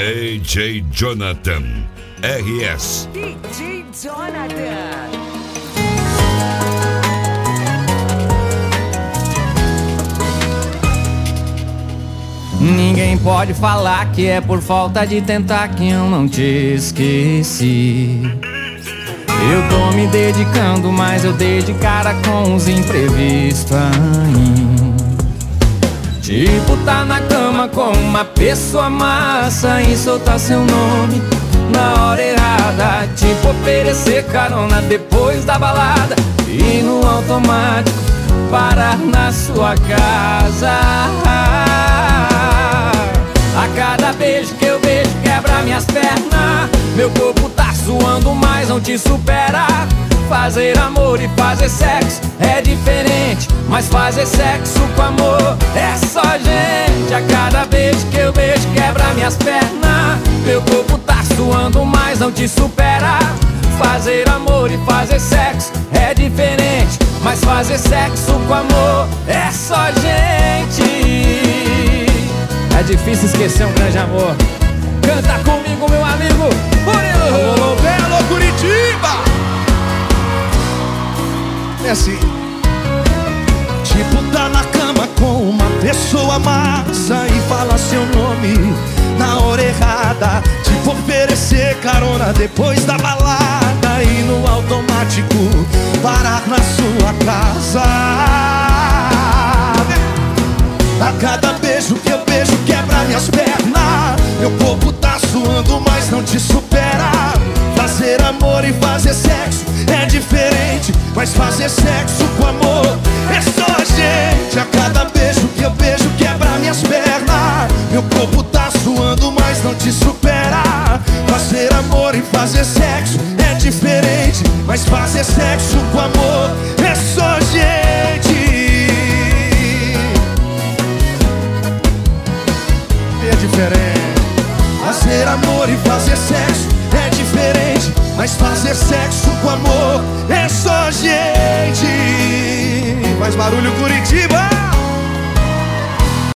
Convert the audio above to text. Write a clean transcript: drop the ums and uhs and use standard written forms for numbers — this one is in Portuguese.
DJ Jonathan RS. DJ Jonathan. Ninguém pode falar que é por falta de tentar que eu não te esqueci. Eu tô me dedicando, mas eu dei de cara com os imprevistos aí. Tipo tá na cama com uma pessoa massa e soltar seu nome na hora errada. Tipo oferecer carona depois da balada e no automático parar na sua casa. A cada beijo que eu beijo quebra minhas pernas. Meu corpo tá suando, mas não te supera. Fazer amor e fazer sexo é diferente, mas fazer sexo com amor é só gente. A cada beijo que eu beijo quebra minhas pernas. Meu corpo tá suando, mas não te supera. Fazer amor e fazer sexo é diferente, mas fazer sexo com amor é só gente. É difícil esquecer um grande amor. Canta comigo, meu amigo Murilo. Alô, Belo Curitiba. É assim. Tipo tá na cama com uma pessoa massa e fala seu nome na hora errada. Tipo oferecer carona depois da balada e no automático parar na sua casa. A cada beijo que eu beijo quebra minhas pernas. Meu corpo tá suando, mas não te supera. Fazer amor e fazer sexo é diferente, mas fazer sexo com amor é só gente. A cada beijo que eu beijo quebra minhas pernas. Meu corpo tá suando, mas não te supera. Fazer amor e fazer sexo é diferente, mas fazer sexo com amor é só gente. É diferente. Fazer amor e fazer sexo é diferente, mas fazer sexo com amor é só gente. Faz barulho, Curitiba.